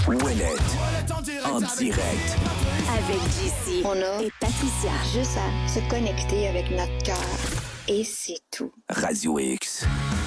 Ouellet en direct. Avec JC On a et Patricia. juste à se connecter avec notre cœur. Et c'est tout. Radio X.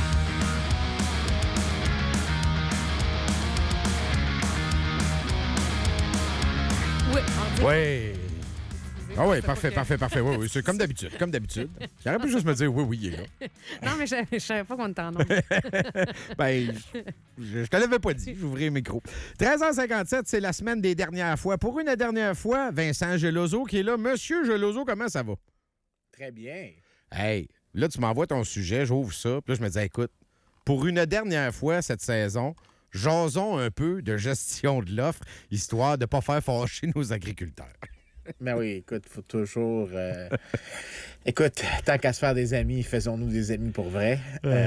Oui, on dit. Oui. Ah oui, parfait. Oui, c'est comme d'habitude. J'aurais pu juste me dire oui, il est là. Non, mais je savais pas qu'on était en ondes. Ben, je te l'avais pas dit. J'ouvrais le micro. 13h57, c'est la semaine des dernières fois. Pour une dernière fois, Vincent Geloso qui est là. Monsieur Geloso, comment ça va? Très bien. Hey, là, tu m'envoies ton sujet, j'ouvre ça. Puis là, je me dis, écoute, pour une dernière fois cette saison, jasons un peu de gestion de l'offre, histoire de ne pas faire fâcher nos agriculteurs. Ben oui, écoute, faut toujours... Écoute, tant qu'à se faire des amis, faisons-nous des amis pour vrai.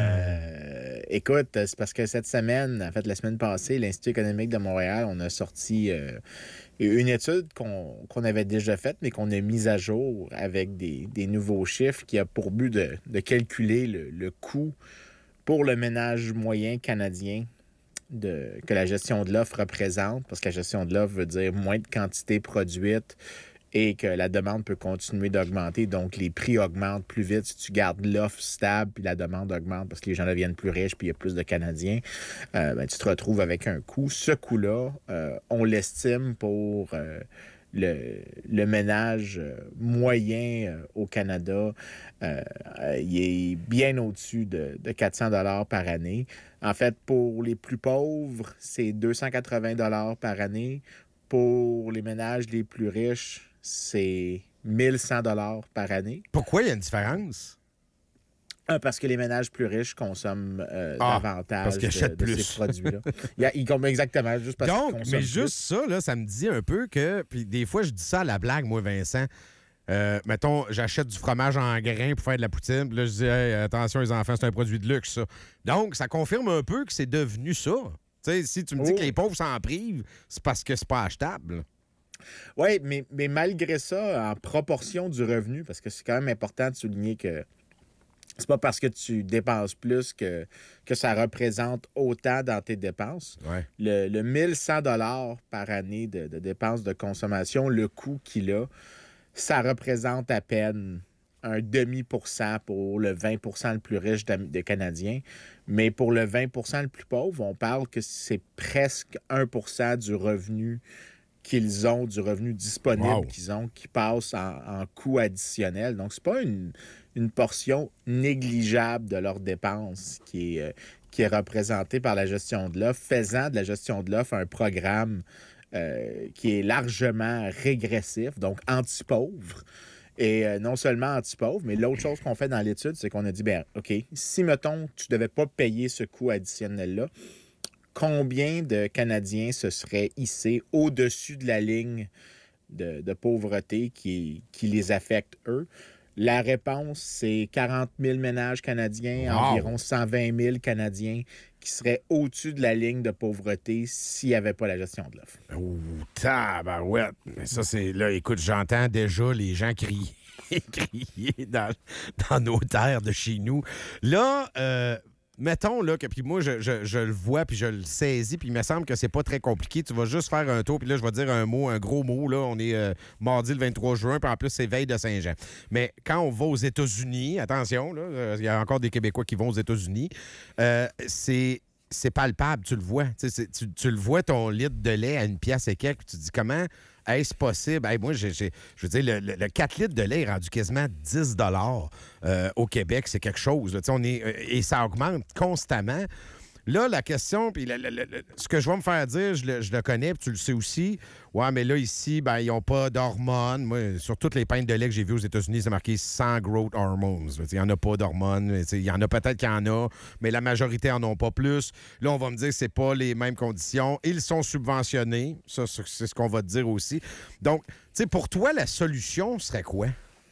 Écoute, c'est parce que cette semaine, en fait, la semaine passée, l'Institut économique de Montréal, on a sorti une étude qu'on avait déjà faite, mais qu'on a mise à jour avec des nouveaux chiffres qui a pour but de calculer le coût pour le ménage moyen canadien que la gestion de l'offre représente, parce que la gestion de l'offre veut dire moins de quantité produite et que la demande peut continuer d'augmenter. Donc, les prix augmentent plus vite si tu gardes l'offre stable puis la demande augmente parce que les gens deviennent plus riches puis il y a plus de Canadiens. Tu te retrouves avec un coût. Ce coût-là, on l'estime pour... Le ménage moyen au Canada, il est bien au-dessus de 400 $ par année. En fait, pour les plus pauvres, c'est 280 $ par année. Pour les ménages les plus riches, c'est 1100 $ par année. Pourquoi il y a une différence? Parce que les ménages plus riches consomment davantage parce qu'ils achètent de plus. ces produits-là. Exactement, juste parce qu'ils Donc, consomment mais plus. juste ça, là, ça me dit un peu que... Puis des fois, je dis ça à la blague, moi, Vincent. Mettons, j'achète du fromage en grains pour faire de la poutine. Puis là, je dis, hey, attention, les enfants, c'est un produit de luxe, ça. Donc, ça confirme un peu que c'est devenu ça. Tu sais, si tu me dis que les pauvres s'en privent, c'est parce que c'est pas achetable. Oui, mais malgré ça, en proportion du revenu, parce que c'est quand même important de souligner que c'est pas parce que tu dépenses plus que ça représente autant dans tes dépenses. Ouais. Le 1100 $ par année de dépenses de consommation, le coût qu'il a, ça représente à peine un demi% pour le 20% le plus riche des Canadiens. Mais pour le 20% le plus pauvre, on parle que c'est presque 1% du revenu qu'ils ont, du revenu disponible qu'ils ont, qui passe en coût additionnel. Donc, c'est pas une portion négligeable de leurs dépenses qui est représentée par la gestion de l'offre, faisant de la gestion de l'offre un programme qui est largement régressif, donc anti-pauvre. Et non seulement anti-pauvre, mais l'autre chose qu'on fait dans l'étude, c'est qu'on a dit, OK, si, mettons, tu ne devais pas payer ce coût additionnel-là, combien de Canadiens se seraient hissés au-dessus de la ligne de pauvreté qui les affecte, eux? La réponse, c'est 40 000 ménages canadiens, environ 120 000 Canadiens qui seraient au-dessus de la ligne de pauvreté s'il n'y avait pas la gestion de l'offre. Oh, tabarouette! Mais ça, c'est... Là, écoute, j'entends déjà les gens crier, crier dans nos terres de chez nous. Là, mettons là, que puis moi, je le vois, puis je le saisis, puis il me semble que c'est pas très compliqué. Tu vas juste faire un tour, puis là, je vais dire un gros mot. Là, on est mardi le 23 juin, puis en plus, c'est veille de Saint-Jean. Mais quand on va aux États-Unis, attention, là, il y a encore des Québécois qui vont aux États-Unis, c'est palpable, tu le vois. Tu le vois, ton litre de lait à une pièce et quelques, puis tu te dis comment est-ce possible? Hey, moi, je veux dire, le 4 litres de lait est rendu quasiment 10 au Québec. C'est quelque chose. Là. Et ça augmente constamment. Là, la question, puis ce que je vais me faire dire, je le connais, puis tu le sais aussi. Ouais, mais là, ici, ils n'ont pas d'hormones. Moi, sur toutes les pintes de lait que j'ai vues aux États-Unis, c'est marqué sans growth hormones. Il n'y en a pas d'hormones. Il y en a peut-être qu'il y en a, mais la majorité n'en ont pas plus. Là, on va me dire que ce pas les mêmes conditions. Ils sont subventionnés. Ça, c'est ce qu'on va te dire aussi. Donc, pour toi, la solution serait quoi?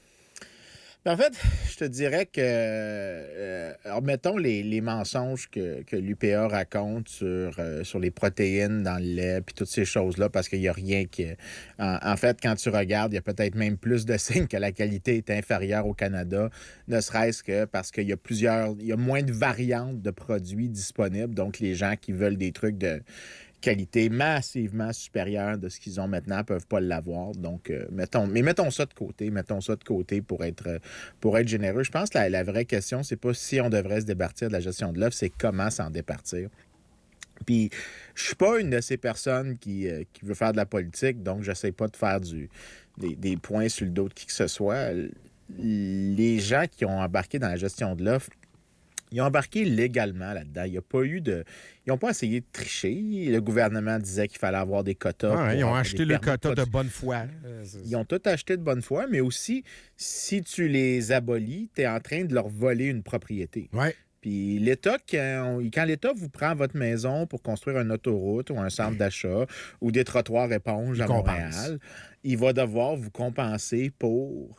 En fait, je te dirais que, mettons les mensonges que l'UPA raconte sur les protéines dans le lait, puis toutes ces choses-là, parce qu'il n'y a rien qui... En fait, quand tu regardes, il y a peut-être même plus de signes que la qualité est inférieure au Canada, ne serait-ce que parce qu'il y a moins de variantes de produits disponibles, donc les gens qui veulent des trucs qualité massivement supérieure de ce qu'ils ont maintenant, ne peuvent pas l'avoir. Donc, mettons ça de côté. Mettons ça de côté pour être généreux. Je pense que la vraie question, c'est pas si on devrait se départir de la gestion de l'offre, c'est comment s'en départir. Puis, je suis pas une de ces personnes qui veut faire de la politique, donc j'essaie pas de faire des points sur le dos de qui que ce soit. Les gens qui ont embarqué dans la gestion de l'offre, ils ont embarqué légalement là-dedans. Il y a pas eu de... Ils n'ont pas essayé de tricher. Le gouvernement disait qu'il fallait avoir des quotas. Ils ont acheté le quota de bonne foi. Ils ont tout acheté de bonne foi, mais aussi, si tu les abolis, tu es en train de leur voler une propriété. Oui. Puis l'État, quand l'État vous prend votre maison pour construire une autoroute ou un centre d'achat ou des trottoirs éponges à Montréal, il va devoir vous compenser pour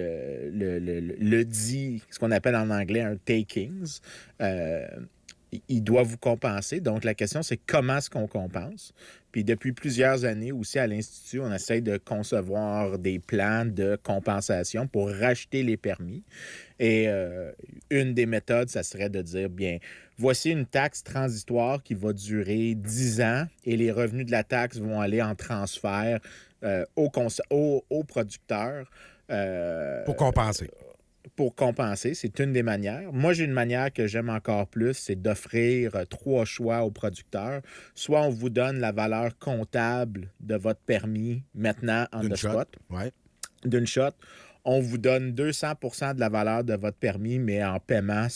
le dit, ce qu'on appelle en anglais un takings. Il doit vous compenser. Donc, la question, c'est comment est-ce qu'on compense? Puis, depuis plusieurs années aussi, à l'Institut, on essaie de concevoir des plans de compensation pour racheter les permis. Et une des méthodes, ça serait de dire, bien, voici une taxe transitoire qui va durer 10 ans et les revenus de la taxe vont aller en transfert aux producteurs. Pour compenser. Pour compenser, c'est une des manières. Moi, j'ai une manière que j'aime encore plus, c'est d'offrir 3 choix aux producteurs. Soit on vous donne la valeur comptable de votre permis maintenant en the spot. Ouais. D'une shot. On vous donne 200 % de la valeur de votre permis, mais en paiement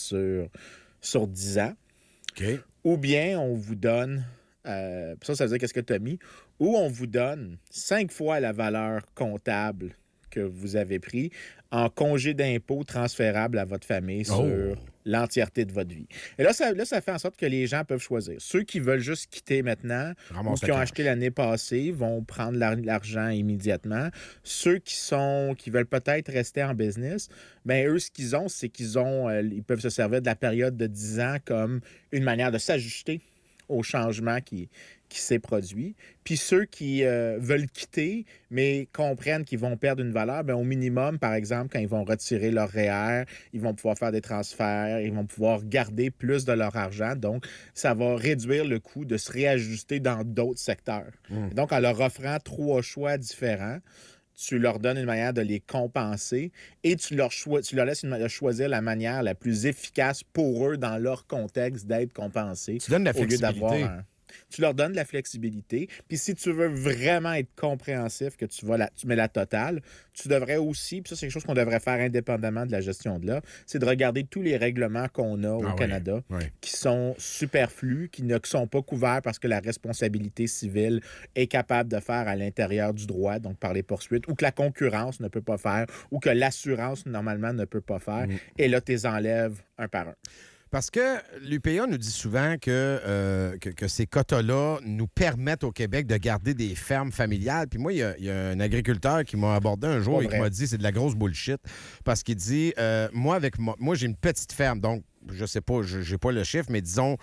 sur 10 ans. OK. Ou bien on vous donne... ça veut dire qu'est-ce que tu as mis. Ou on vous donne 5 fois la valeur comptable que vous avez pris en congé d'impôt transférable à votre famille sur l'entièreté de votre vie. Et là, ça fait en sorte que les gens peuvent choisir. Ceux qui veulent juste quitter maintenant ou qui ont acheté l'année passée vont prendre l'argent immédiatement. Ceux qui veulent peut-être rester en business, bien, eux, ce qu'ils ont, c'est ils peuvent se servir de la période de 10 ans comme une manière de s'ajuster au changement qui s'est produit. Puis ceux qui veulent quitter, mais comprennent qu'ils vont perdre une valeur, bien, au minimum, par exemple, quand ils vont retirer leur REER, ils vont pouvoir faire des transferts, ils vont pouvoir garder plus de leur argent. Donc, ça va réduire le coût de se réajuster dans d'autres secteurs. Et donc, en leur offrant 3 choix différents, tu leur donnes une manière de les compenser et tu leur laisses choisir la manière la plus efficace pour eux dans leur contexte d'être compensés. Tu donnes la flexibilité. Tu leur donnes de la flexibilité. Puis si tu veux vraiment être compréhensif, que tu mets la totale, tu devrais aussi, puis ça, c'est quelque chose qu'on devrait faire indépendamment de la gestion de l'offre, c'est de regarder tous les règlements qu'on a au Canada qui sont superflus, qui ne sont pas couverts parce que la responsabilité civile est capable de faire à l'intérieur du droit, donc par les poursuites, ou que la concurrence ne peut pas faire, ou que l'assurance, normalement, ne peut pas faire. Et là, tu les enlèves un par un. Parce que l'UPA nous dit souvent que ces quotas-là nous permettent au Québec de garder des fermes familiales. Puis moi, il y a un agriculteur qui m'a abordé un jour et qui m'a dit c'est de la grosse bullshit. Parce qu'il dit moi, j'ai une petite ferme, donc je sais pas, j'ai pas le chiffre, mais disons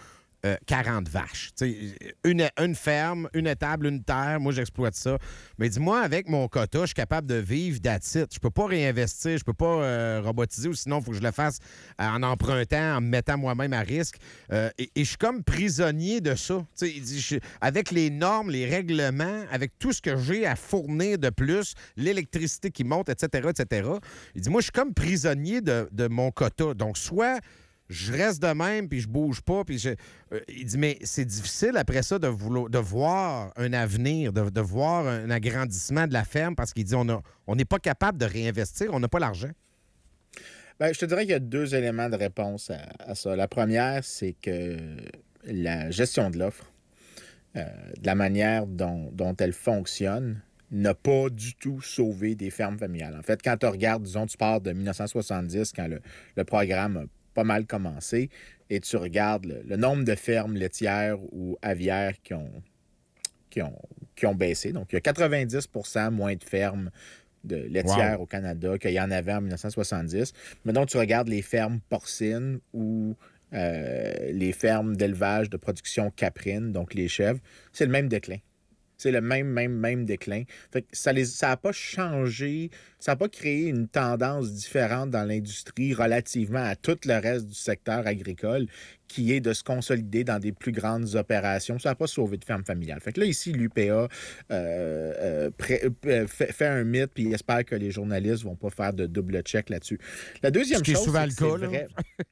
40 vaches. Une ferme, une étable, une terre. Moi, j'exploite ça. Mais dis-moi, avec mon quota, je suis capable de vivre that's it. Je peux pas réinvestir, je peux pas robotiser ou sinon, il faut que je le fasse en empruntant, en me mettant moi-même à risque. Et je suis comme prisonnier de ça. Il dit, avec les normes, les règlements, avec tout ce que j'ai à fournir de plus, l'électricité qui monte, etc., etc. Il dit, moi, je suis comme prisonnier de mon quota. Donc, soit je reste de même, puis je bouge pas. Puis il dit, mais c'est difficile après ça de voir un avenir, de voir un agrandissement de la ferme parce qu'il dit, on n'est pas capable de réinvestir, on n'a pas l'argent. Bien, je te dirais qu'il y a 2 éléments de réponse à ça. La première, c'est que la gestion de l'offre, de la manière dont elle fonctionne, n'a pas du tout sauvé des fermes familiales. En fait, quand tu regardes, disons, tu pars de 1970, quand le programme a pas mal commencé, et tu regardes le nombre de fermes laitières ou aviaires qui ont baissé. Donc, il y a 90 % moins de fermes laitières au Canada qu'il y en avait en 1970. Mais donc, tu regardes les fermes porcines ou les fermes d'élevage de production caprine, donc les chèvres, c'est le même déclin. C'est le même déclin. Fait que ça a pas changé, ça n'a pas créé une tendance différente dans l'industrie relativement à tout le reste du secteur agricole, qui est de se consolider dans des plus grandes opérations. Ça n'a pas sauvé de ferme familiale. Fait que là, ici, l'UPA fait un mythe, puis espère que les journalistes ne vont pas faire de double check là-dessus. La deuxième chose, souvent c'est le cas, vrai.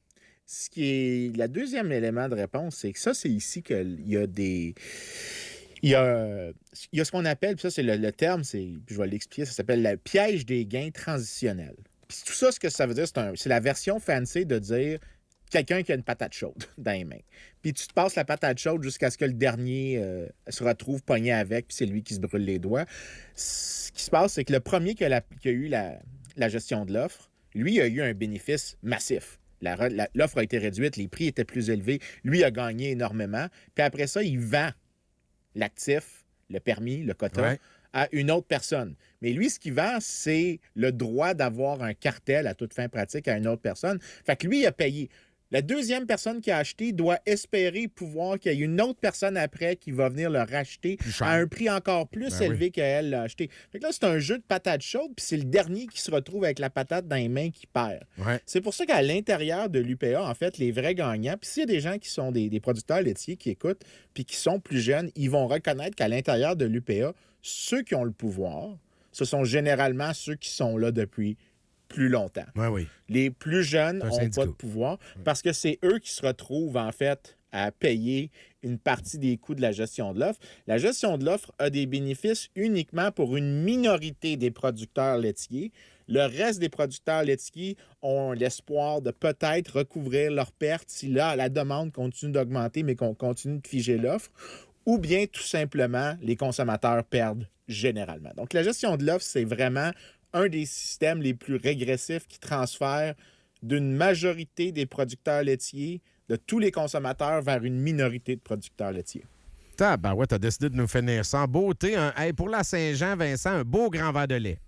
La deuxième élément de réponse, c'est que ça, c'est ici qu'il y a des... Il y a ce qu'on appelle, puis ça, c'est le terme, je vais l'expliquer, ça s'appelle le piège des gains transitionnels. Puis tout ça, ce que ça veut dire, c'est la version fancy de dire quelqu'un qui a une patate chaude dans les mains. Puis tu te passes la patate chaude jusqu'à ce que le dernier se retrouve pogné avec, puis c'est lui qui se brûle les doigts. Ce qui se passe, c'est que le premier qui a eu la gestion de l'offre, lui, a eu un bénéfice massif. L'offre a été réduite, les prix étaient plus élevés, lui a gagné énormément. Puis après ça, il vend l'actif, le permis, le quota, à une autre personne. Mais lui, ce qu'il vend, c'est le droit d'avoir un cartel à toute fin pratique à une autre personne. Fait que lui, il a payé. La deuxième personne qui a acheté doit espérer pouvoir qu'il y ait une autre personne après qui va venir le racheter à un prix encore plus élevé qu'elle l'a acheté. Fait que là, c'est un jeu de patates chaudes, puis c'est le dernier qui se retrouve avec la patate dans les mains qui perd. Ouais. C'est pour ça qu'à l'intérieur de l'UPA, en fait, les vrais gagnants, puis s'il y a des gens qui sont des producteurs laitiers qui écoutent, puis qui sont plus jeunes, ils vont reconnaître qu'à l'intérieur de l'UPA, ceux qui ont le pouvoir, ce sont généralement ceux qui sont là depuis plus longtemps. Les plus jeunes n'ont pas de pouvoir parce que c'est eux qui se retrouvent, en fait, à payer une partie des coûts de la gestion de l'offre. La gestion de l'offre a des bénéfices uniquement pour une minorité des producteurs laitiers. Le reste des producteurs laitiers ont l'espoir de peut-être recouvrir leurs pertes si là, la demande continue d'augmenter, mais qu'on continue de figer l'offre. Ou bien, tout simplement, les consommateurs perdent généralement. Donc, la gestion de l'offre, c'est vraiment un des systèmes les plus régressifs qui transfère d'une majorité des producteurs laitiers, de tous les consommateurs, vers une minorité de producteurs laitiers. Ben ouais, t'as décidé de nous finir ça en beauté. Pour la Saint-Jean, Vincent, un beau grand verre de lait.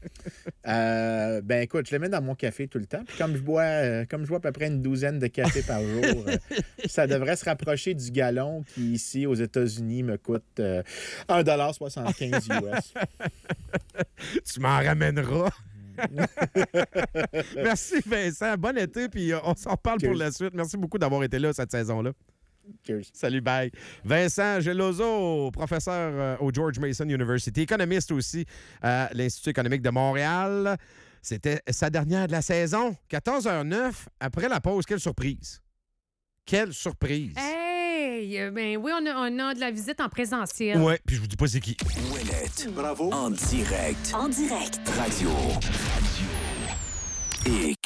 Écoute, je le mets dans mon café tout le temps. Puis comme je bois à peu près une douzaine de cafés par jour, ça devrait se rapprocher du gallon qui, ici, aux États-Unis, me coûte 1,75 US. Tu m'en ramèneras. Merci, Vincent. Bon été, puis on s'en reparle pour la suite. Merci beaucoup d'avoir été là cette saison-là. Cheers. Salut, bye. Vincent Geloso, professeur au George Mason University, économiste aussi à l'Institut économique de Montréal. C'était sa dernière de la saison. 14h09, après la pause. Quelle surprise. Quelle surprise. Hey, ben oui, on a de la visite en présentiel. Oui, puis je vous dis pas c'est qui. Ouellette. Bravo. En direct. En direct. Radio.